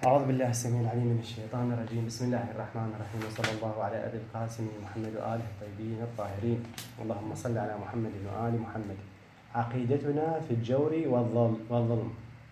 أعوذ بالله السميع العليم من الشيطان الرجيم. بسم الله الرحمن الرحيم، وصلى الله على أبي القاسم محمد وآله الطيبين الطاهرين. اللهم صل على محمد وآل محمد. عقيدتنا في الجور والظلم.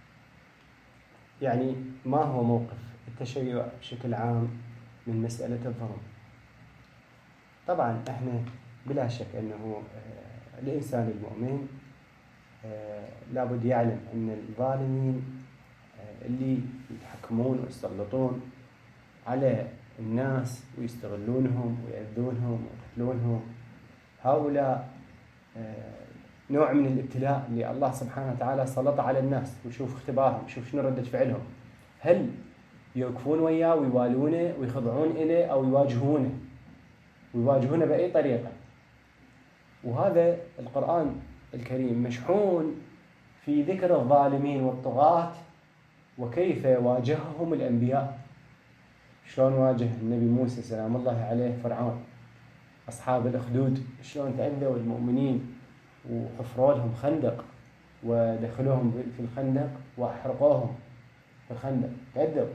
يعني ما هو موقف التشيع بشكل عام من مسألة الظلم؟ طبعا احنا بلا شك أنه الإنسان المؤمن لابد يعلم أن الظالمين اللي يتحكمون ويسلطون على الناس ويستغلونهم ويأذونهم ويقتلونهم، هؤلاء نوع من الابتلاء اللي الله سبحانه وتعالى سلط على الناس، ويشوف اختبارهم، يشوف شنو ردة فعلهم، هل يوقفون وياه ويوالونه ويخضعون إليه أو يواجهونه بأي طريقة. وهذا القرآن الكريم مشحون في ذكر الظالمين والطغاة وكيف واجههم الأنبياء. شلون واجه النبي موسى سلام الله عليه فرعون، أصحاب الأخدود شلون تأذوا المؤمنين وحفروا لهم خندق ودخلوهم في الخندق وأحرقوهم في الخندق، تأذوا.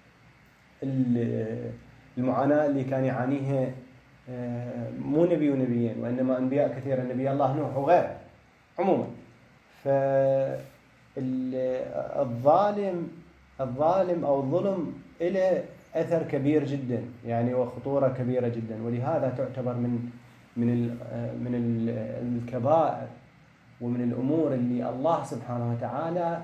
المعاناة اللي كان يعانيها مو نبي ونبيين وإنما أنبياء كثيرة، نبي الله نوح وغيره. عموما الظالم أو الظلم له أثر كبير جدا يعني وخطورة كبيرة جدا، ولهذا تعتبر من الكبائر ومن الأمور اللي الله سبحانه وتعالى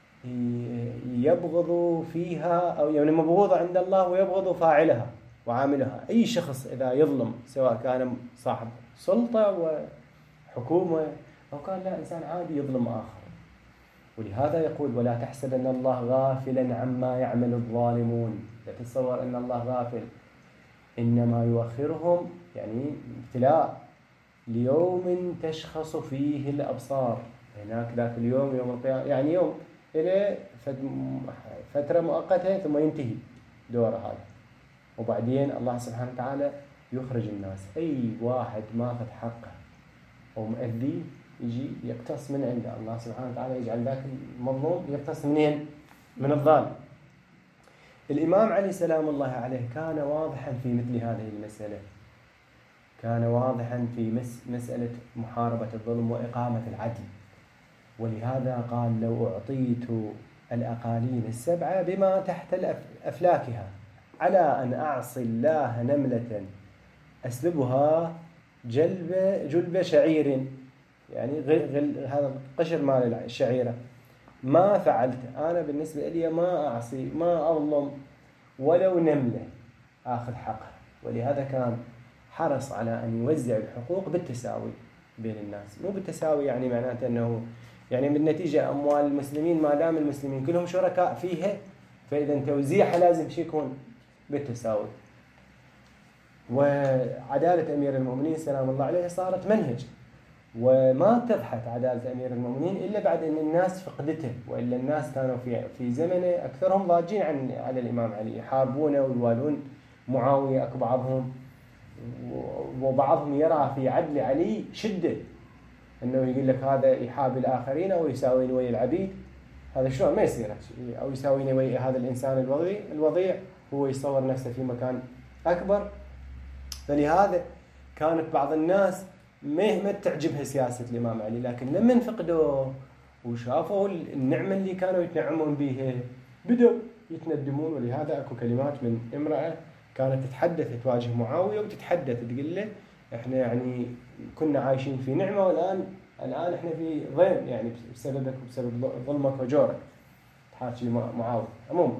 يبغض فيها، أو يعني مبغوضة عند الله ويبغض فاعلها وعاملها. أي شخص إذا يظلم سواء كان صاحب سلطة وحكومة أو كان لا إنسان عادي يظلم آخر. ولهذا يقول: ولا تحسبن الله غافلا عما يعمل الظالمون. لا تتصور أن الله غافل، إنما يؤخرهم يعني ابتلاء ليوم تشخص فيه الأبصار. هناك ذاك اليوم يوم القيامة، يعني يوم إلى فترة مؤقتة ثم ينتهي دوره هذا، وبعدين الله سبحانه وتعالى يخرج الناس. أي واحد ما أخذ حقه أو مؤذي يجي يقتص من عنده، الله سبحانه وتعالى يجعل ذاك المظلوم يقتص منين؟ من الظالم. الإمام علي سلام الله عليه كان واضحا في مثل هذه المسألة، كان واضحا في مسألة محاربة الظلم وإقامة العدل. ولهذا قال: لو أعطيت الأقاليم السبعة بما تحت أفلاكها على أن أعصي الله نملة أسلبها جلب شعير، يعني هذا القشر مال الشعيرة، ما فعلت. أنا بالنسبة لي ما أعصي ما أظلم ولو نملة آخذ حقها. ولهذا كان حرص على أن يوزع الحقوق بالتساوي بين الناس، مو بالتساوي يعني معناته أنه يعني بالنتيجة أموال المسلمين ما دام المسلمين كلهم شركاء فيها، فإذا توزيعها لازم شيء يكون بالتساوي. وعدالة أمير المؤمنين سلام الله عليه صارت منهج، وما اتضحت عدالة أمير المؤمنين إلا بعد أن الناس فقدته، وإلا الناس كانوا في زمنه أكثرهم ضاجين على الإمام علي، يحاربونه ويوالون معاوية أكو بعضهم، وبعضهم يرى في عدل علي شدة، أنه يقول لك هذا يحاب الآخرين أو يساوين ويا العبيد. هذا شلون ما يصير، أو يساوين ويا هذا الإنسان الوضيع، هو يصور نفسه في مكان أكبر. فلهذا كانت بعض الناس ما تعجبها سياسة الإمام علي، لكن لما انفقدوه وشافوا النعمة اللي كانوا يتنعمون بها بدأوا يتندمون. ولهذا أكو كلمات من امرأة كانت تتحدث تواجه معاوية وتتحدث تقول له: إحنا يعني كنا عايشين في نعمة والآن إحنا في ضيم، يعني بسببك وبسبب ظلمك وجورك، تحاكي معاوية. عموما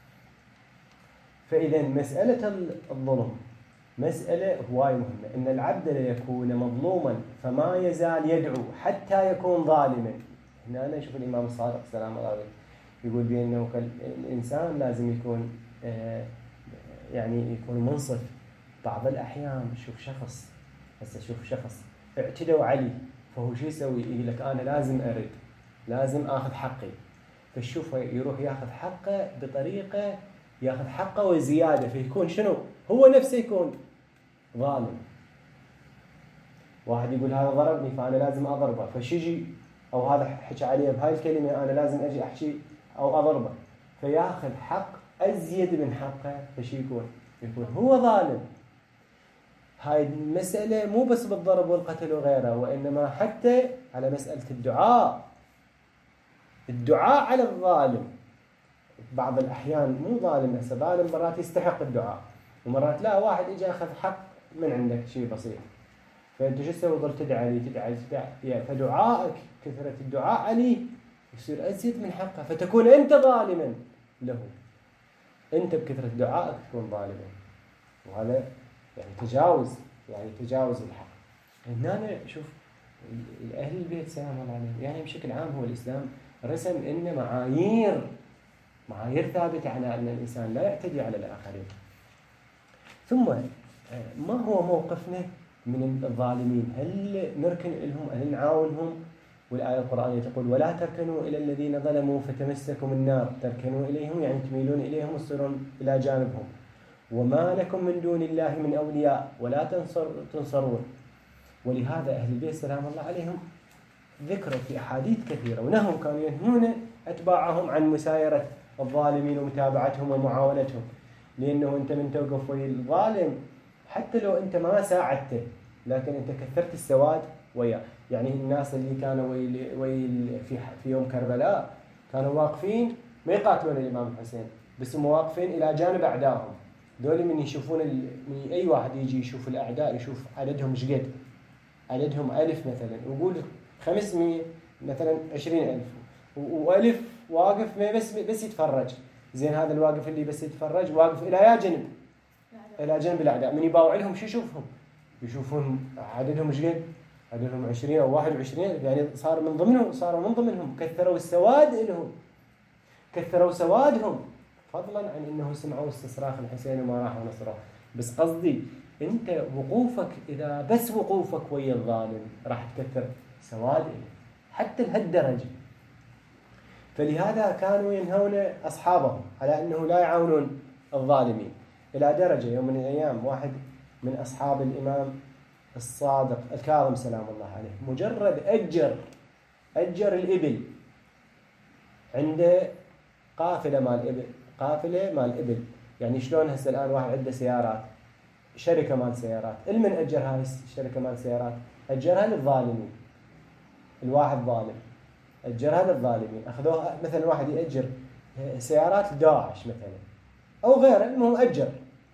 فإذا مسألة الظلم مسألة هواي مهمة، إن العبد ليكون مظلوما فما يزال يدعو حتى يكون ظالما. هنا أنا أشوف الإمام الصادق سلام الله عليه يقول بأنه الإنسان لازم يكون يعني يكون منصف. بعض الأحيان شوف شخص اعتدوا عليه، فهو شو يسوي؟ يقول لك أنا لازم أخذ حقي، فالشوفه يروح يأخذ حقه بطريقة يأخذ حقه وزيادة، فيكون شنو؟ هو نفسه يكون ظالم. واحد يقول هذا ضربني فأنا لازم أضربه، فشيجي أو هذا حكى عليه بهاي الكلمة أنا لازم أجي أحكي أو أضربه، فيأخذ حق أزيد من حقه، فشي يكون هو ظالم. هاي المسألة مو بس بالضرب والقتل وغيره، وإنما حتى على مسألة الدعاء على الظالم. بعض الأحيان مو ظالم هسه، ظالم مرات يستحق الدعاء، ومرات لا، واحد إجا أخذ حق من عندك شيء بسيط، فأنت شو تسوي؟ ظل تدعي يعني فدعائك، كثرة الدعاء عليه يصير أزيد من حقه، فتكون أنت ظالما له. أنت بكثرة دعائك تكون ظالما، وهذا يعني تجاوز الحق. هنا شوف أهل البيت سلام الله عليهم، يعني بشكل عام هو الإسلام رسم إن معايير ثابتة على أن الإنسان لا يعتدي على الآخرين. ثم ما هو موقفنا من الظالمين؟ هل نركن لهم؟ هل نعاونهم؟ والآية القرآنية تقول: ولا تركنوا إلى الذين ظلموا فتمسكم النار. تركنوا إليهم يعني تميلون إليهم وتصيرون إلى جانبهم. وما لكم من دون الله من أولياء ولا تنصرون. ولهذا أهل البيت سلام الله عليهم ذكروا في أحاديث كثيرة، ونهم كانوا ينهون أتباعهم عن مسايرة الظالمين ومتابعتهم ومعاونتهم، لأنه أنت من توقف ويا الظالم حتى لو أنت ما ساعدته، لكن أنت كثرت السواد وياه. يعني الناس اللي كانوا في يوم كربلاء كانوا واقفين ما يقاتلون الإمام الحسين، بس هم واقفين إلى جانب أعدائهم. دول من يشوفون من أي واحد يجي يشوف الأعداء، يشوف عددهم شقد، عددهم 1000 مثلا، ويقول 500 مثلا 20,000، وألف واقف ما بس يتفرج. زين هذا الواقف اللي بس يتفرج واقف إلى جنب الأعداء، من يباوع لهم شو يشوفون عددهم شقد، عددهم 20 أو 21، يعني صاروا من ضمنهم، كثروا سوادهم فضلا عن أنه سمعوا استصراخ الحسين وما راحوا نصره. بس قصدي أنت وقوفك، إذا بس وقوفك ويا الظالم راح تكثر سواده حتى لهالدرجة. فلهذا كانوا ينهون أصحابهم على أنه لا يعاونون الظالمين، إلى درجة يوم من الأيام واحد من أصحاب الإمام الصادق الكاظم سلام الله عليه مجرد أجر الإبل عنده قافلة مال إبل. يعني شلون هسه الآن واحد عنده سيارات، شركة مال سيارات، المن أجر هاي الشركة مال سيارات؟ أجرها للظالمين. الواحد ظالم أجرها للظالمين، أخذوها. مثلا واحد يأجر سيارات داعش مثلا أو غيره، المهم أجر.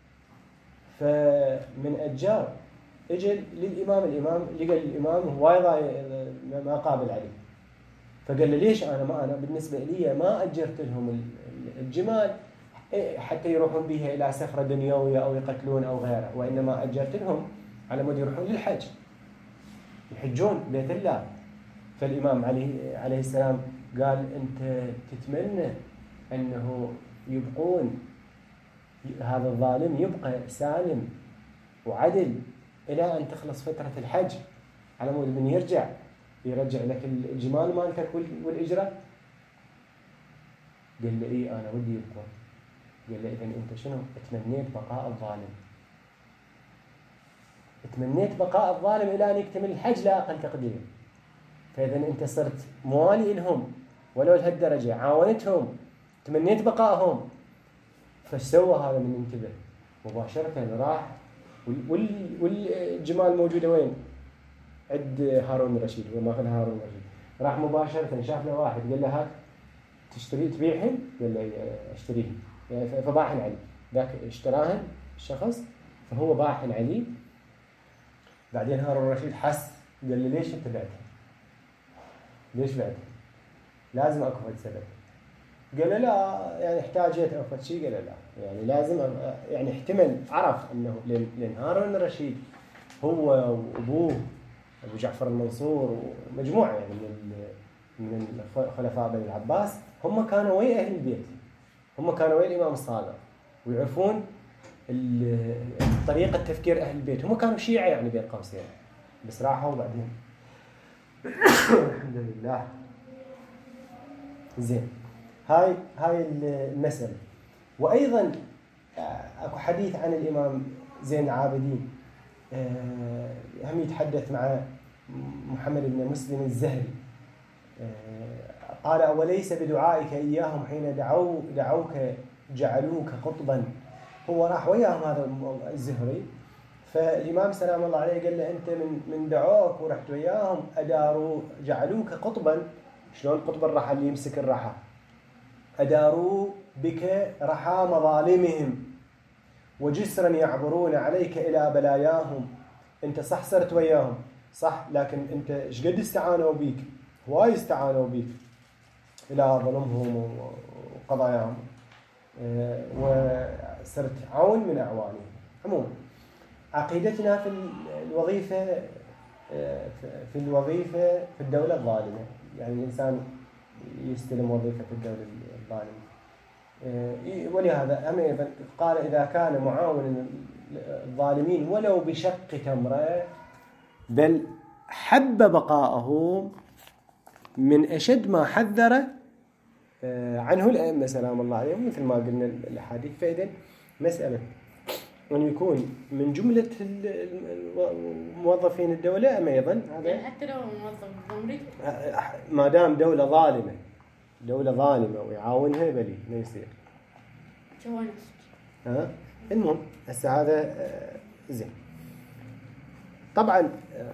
فمن أجار اجى للإمام، الإمام لقى الإمام هواي ما قابل عليه، فقال له: ليش أنا بالنسبة لي ما أجرت لهم الجمال حتى يروحون بها إلى سفرة دنيوية أو يقتلون أو غيره، وإنما أجرت لهم على مود يروحون للحج، يحجون بيت الله. فالإمام عليه السلام قال: أنت تتمنى أنه يبقون هذا الظالم يبقى سالم وعدل إلى أن تخلص فترة الحج، على مود من يرجع لك الجمال مالتك والإجرة؟ قال له: إيه أنا ودي يبقون. قال له: إذن أنت شنو؟ تمنيت بقاء الظالم إلى أن يكتمل الحج لا أقل تقدير. فإذا أنت صرت موالي لهم ولو لهالدرجة، عاونتهم، تمنيت بقائهم. فسوى هذا من انتبه مباشرة، راح والجمال موجودة وين؟ عند هارون الرشيد، هو ماخذ هارون الرشيد. راح مباشرة شاف له واحد قال له: هات تشتري تبيعهن؟ قال له: اشتريهن. فباعهن علي. ذاك اشتراهن الشخص، فهو باعهن علي. بعدين هارون الرشيد حس، قال له: ليش انت بعتها؟ ليش بعتها؟ لازم اكو سبب. قال له: لا، يعني احتاجت او شيء. قال له: لا، يعني لازم، يعني احتمل، عرف انه لان هارون الرشيد هو وابوه ابو جعفر المنصور ومجموعه يعني من الخلفاء بني العباس، هم كانوا ويا اهل البيت، هم كانوا ويا الامام الصادق، ويعرفون طريقه تفكير اهل البيت. هم كانوا شيعه يعني بين قوسين، بس راحوا بعدين الحمد لله. زين، هاي المسألة. وأيضا أكو حديث عن الإمام زين العابدين، هم يتحدث مع محمد بن مسلم الزهري، قال: أوليس بدعائك إياهم حين دعوك جعلوك قطبا. هو راح وياهم هذا الزهري، فالإمام سلام الله عليه قال له أنت من دعوك ورحت وياهم أداروا جعلوك قطبا. شلون قطب الرحى اللي يمسك الرحى؟ أداروا بك رحى مظالمهم وجسرا يعبرون عليك إلى بلاياهم. أنت صح صرت وياهم صح، لكن أنت إيش قد استعانوا بيك؟ هواي استعانوا بيك إلى ظلمهم وقضاياهم، وصرت عون من أعوانهم. عموما عقيدتنا في الوظيفة في الدولة الظالمة، يعني الإنسان يستلم وظيفة في الدولة الظالمة. ولهذا أيضا قال إذا كان معاونا الظالمين ولو بشق تمرة، بل حب بقاءه من أشد ما حذر عنه الأئمة سلام الله عليهم، مثل ما قلنا الأحاديث. فإذا مسألة أن يكون من جملة موظفين الدولة أم أيضا هذا يعني حتى لو موظف بأمريكا ما دام دولة ظالمة ويعاونها بلي ما يصير. المهم هسه هذا زين. طبعا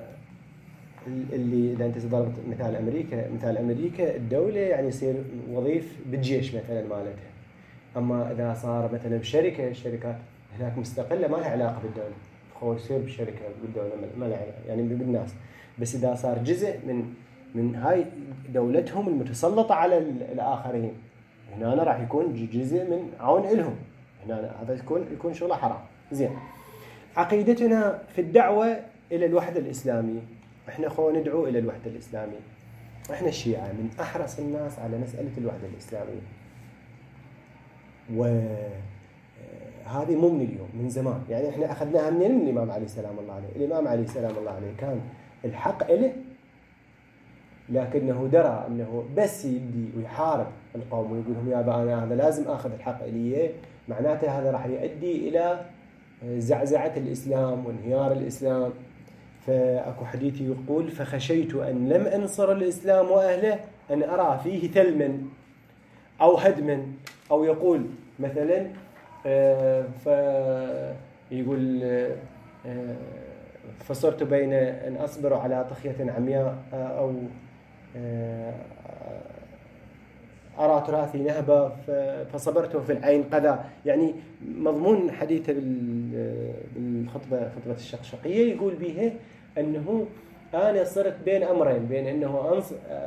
اللي إذا أنت ضربت مثال أمريكا الدولة يعني يصير وظيف بالجيش مثلا مالتها. أما إذا صار مثلا الشركات هناك مستقلة ما لها علاقة بالدولة، هو يصير بالشركة بالدولة ما لها علاقة يعني بالناس. بس إذا صار جزء من هاي دولتهم المتسلطة على الآخرين، هنا أنا راح يكون جزء من عون إلهم، هنا هذا يكون شغله حرام. زين. عقيدتنا في الدعوة إلى الوحدة الإسلامية، إحنا ندعو إلى الوحدة الإسلامية. إحنا الشيعة من أحرص الناس على مسألة الوحدة الإسلامية، وهذه مو من اليوم، من زمان. يعني إحنا أخذناها من الإمام علي سلام الله عليه. الإمام علي سلام الله عليه كان الحق إله، لكنه درى أنه بس يبدي ويحارب القوم ويقول لهم يا أبا أنا هذا لازم أخذ الحق إليه، معناته هذا راح يؤدي إلى زعزعة الإسلام وانهيار الإسلام. فأكو حديث يقول فخشيت أن لم أنصر الإسلام وأهله أن أرى فيه ثلما أو هدما. أو يقول مثلا فيقول فصرت بين أن أصبر على طخية عمياء أو أرى تراثي نهبة فصبرت في العين قذا. يعني مضمون حديثه بالخطبة خطبة الشقشقية يقول به أنه أنا صرت بين أمرين، بين أنه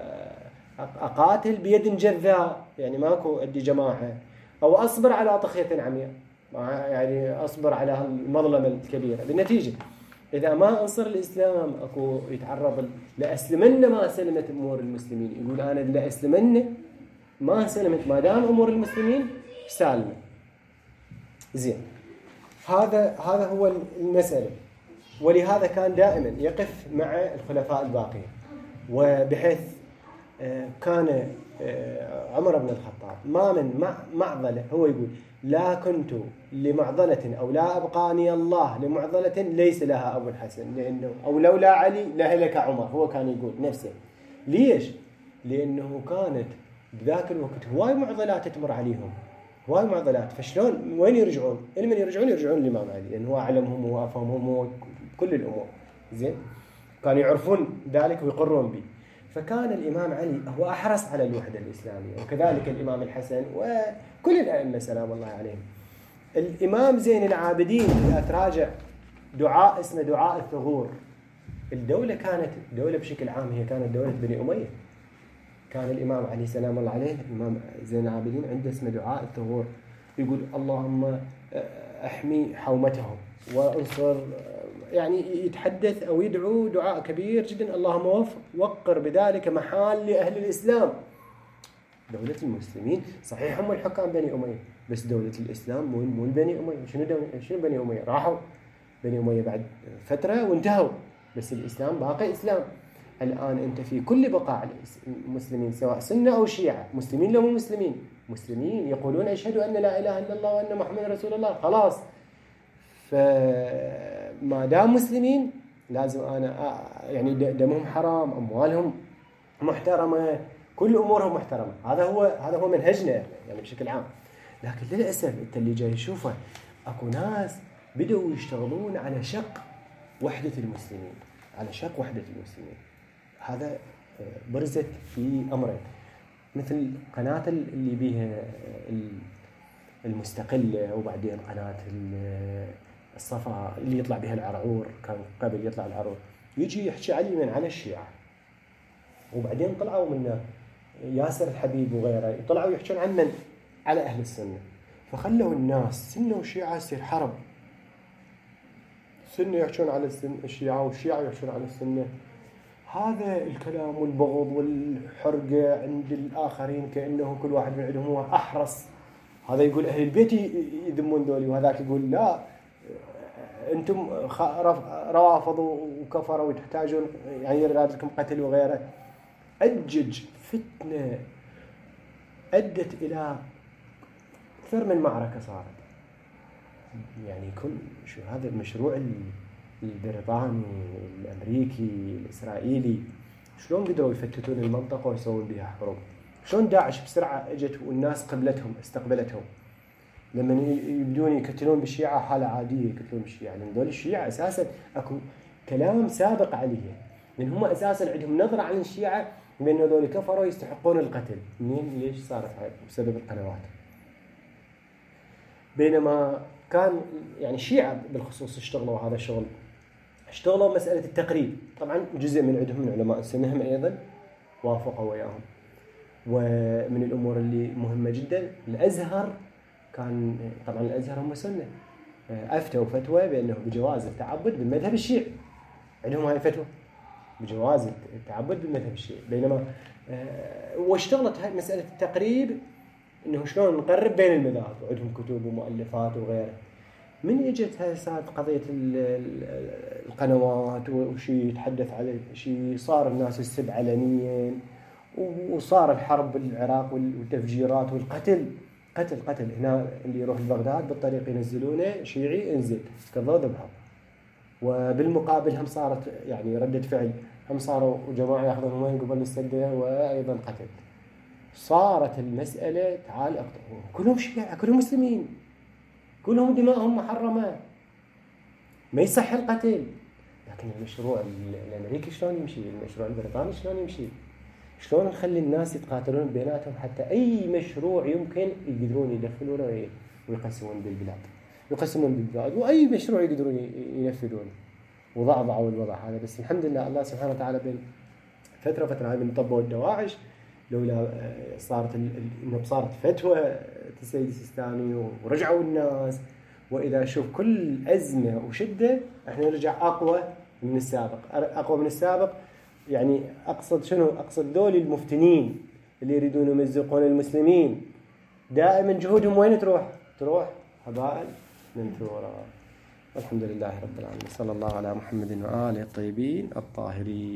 أقاتل بيد جذاء يعني ماكو أدي جماعة، أو أصبر على طخية عمياء يعني أصبر على المظلمة الكبيرة. بالنتيجة إذا ما أنصر الإسلام أكو يتعرض لأسلمن ما سلمت أمور المسلمين. يقول أنا لأسلمن ما سلمت ما دام أمور المسلمين سالمة. زين. هذا هو المسألة. ولهذا كان دائما يقف مع الخلفاء الباقين، وبحيث كان عمر بن الخطاب ما من معضلة هو يقول لا كنت لمعضلة أو لا أبقاني الله لمعضلة ليس لها أبو الحسن، لأنه أو لولا علي لهلك عمر. هو كان يقول نفسه. ليش؟ لأنه كانت بذاك الوقت هواي معضلات تمر عليهم، هواي معضلات. فشلون وين يرجعون؟ لمن يرجعون للإمام علي، لأنه هو أعلمهم وأفهمهم وكل الأمور. زين. كانوا يعرفون ذلك ويقرون به. فكان الإمام علي هو أحرص على الوحدة الإسلامية، وكذلك الإمام الحسن وكل الأئمة سلام الله عليهم. الإمام زين العابدين إذا تراجع دعاء اسمه دعاء الثغور. الدولة كانت دولة بشكل عام هي كانت دولة بني أمية. كان الإمام علي سلام الله عليه الإمام زين العابدين عنده اسمه دعاء الثغور، يقول اللهم أحمي حومتهم وانصر، يعني يتحدث أو يدعو دعاء كبير جدا، اللهم وقر بذلك محال لأهل الإسلام. دولة المسلمين صحيح هم الحكام بني أمية، بس دولة الإسلام مو بني أمية. شنو بني أمية؟ راحوا بني أمية بعد فترة وانتهوا، بس الإسلام باقي إسلام. الآن أنت في كل بقاع المسلمين سواء سنة أو شيعة، مسلمين لو مسلمين يقولون أشهد أن لا إله إلا الله وأن محمد رسول الله، خلاص. فما دام مسلمين لازم أنا يعني دمهم حرام، أموالهم محترمة، كل أمورهم محترمة. هذا هو منهجنا يعني بشكل عام. لكن للأسف أنت اللي جاي تشوفه أكو ناس بدأوا يشتغلون على شق وحدة المسلمين، على شق وحدة المسلمين. هذا برزت في أمرين، مثل قناة اللي بيها المستقلة، وبعدين قناة الصفا اللي يطلع بها العرعور، كان قبل يطلع العرعور يجي يحكي علي على الشيعة، وبعدين طلعوا من ياسر الحبيب وغيره طلعوا يحكون عن من؟ على أهل السنة، فخلوا الناس سنة وشيعة يصير حرب، سنة يحكون على الشيعة والشيعة يحكون على السنة. هذا الكلام والبغض والحرقة عند الآخرين كأنه كل واحد من عندهم هو أحرص. هذا يقول أهل البيت يذمون ذولي، وهذاك يقول لا أنتم روافضوا وكفروا وتحتاجون يعني يراد لكم قتل وغيره. أجج فتنة أدت إلى أكثر من معركة صارت. يعني شو هذا المشروع البريطاني الأمريكي الإسرائيلي شلون قدروا يفتتون المنطقة ويسوون بها حروب؟ شلون داعش بسرعة اجت والناس قبلتهم استقبلتهم؟ لما يبدون يقتلون بالشيعة حالة عادية يقتلون بالشيعة، لأن دول الشيعة أساسا أكو كلام سابق عليه، لأن هم أساسا عندهم نظرة عن الشيعة بأن هذول كفروا يستحقون القتل. منين؟ ليش صارت هاي؟ بسبب القنوات. بينما كان يعني الشيعة بالخصوص اشتغلوا هذا الشغل، اشتغلوا مسألة التقريب. طبعا جزء من عندهم من علماء السنة هم أيضا وافقوا وياهم. ومن الأمور اللي مهمة جدا الأزهر، كان طبعا الأزهر هم سنة، أفتوا فتوى بأنه بجواز التعبد بالمذهب الشيعي، عندهم هاي الفتوى بجواز التعبد بالمذهب الشيعي. بينما واشتغلت هاي مسألة التقريب، إنه شلون نقرب بين المذاهب، وعندهم كتب ومؤلفات وغيره. من اجت هاي صارت قضية القنوات وشي يتحدث على شي، صار الناس السب علنيا، وصار الحرب بالعراق والتفجيرات والقتل قتل. هنا اللي يروح لبغداد بالطريق ينزلونه شيعي انزل كذا ذبحه. وبالمقابل هم صارت يعني ردة فعل، هم صاروا جماعة ياخذون وين قبل السدة وأيضا قتل. صارت المسألة تعال كلهم شيعة كلهم مسلمين كلهم دماءهم محرمة، ما يصح القتل. لكن المشروع الأمريكي شلون يمشي؟ المشروع البريطاني شلون يمشي؟ شلون نخلي الناس يتقاتلون بيناتهم حتى أي مشروع يمكن يقدرون يدخلونه ويقسمون بالبلاد، وأي مشروع يقدرون ينفذونه. وضعوا الوضع هذا. بس الحمد لله الله سبحانه وتعالى بين فترة هاي من طبوا الدواعش، لولا صارت فتوى السيد السيستاني ورجعوا الناس. وإذا شوف كل أزمة وشدة احنا نرجع أقوى من السابق. يعني أقصد شنو؟ أقصد دول المفتنين اللي يريدون يمزقون المسلمين، دائما جهودهم وين تروح هباء منثورا. والحمد لله رب العالمين، صلى الله على محمد وآله الطيبين الطاهرين.